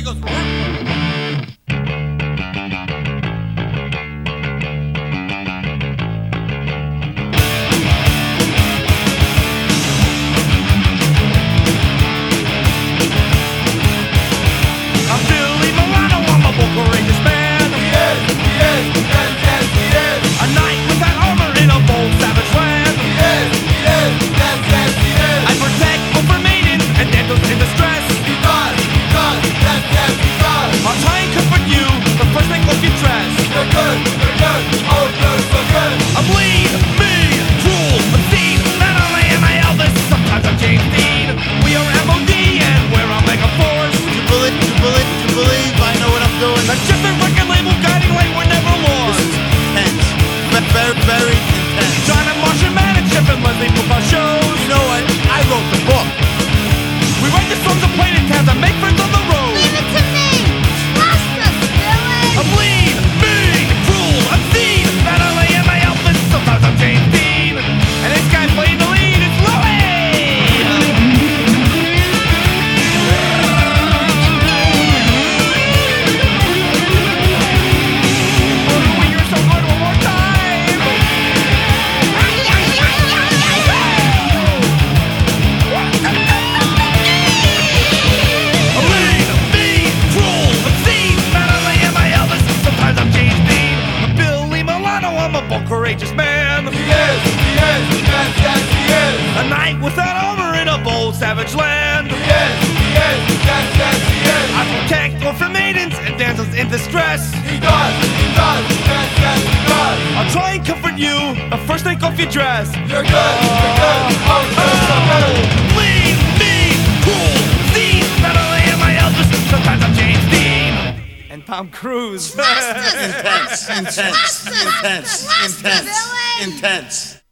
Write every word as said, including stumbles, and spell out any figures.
goes, what? Courageous man. He is, he is, yes, yes, he is. A knight without armor in a bold, savage land. He is, he is, yes, yes, he is. I protect orphan maidens and damsels in distress. He does, he does, yes, yes, he does. I'll try and comfort you, but first take off your dress. You're good, you're good, oh, you're so good. Leave me, cruel, thief. Not only am I Elvis, sometimes I'm James Dean. And Tom Cruise. Intense, intense, intense, intense, intense.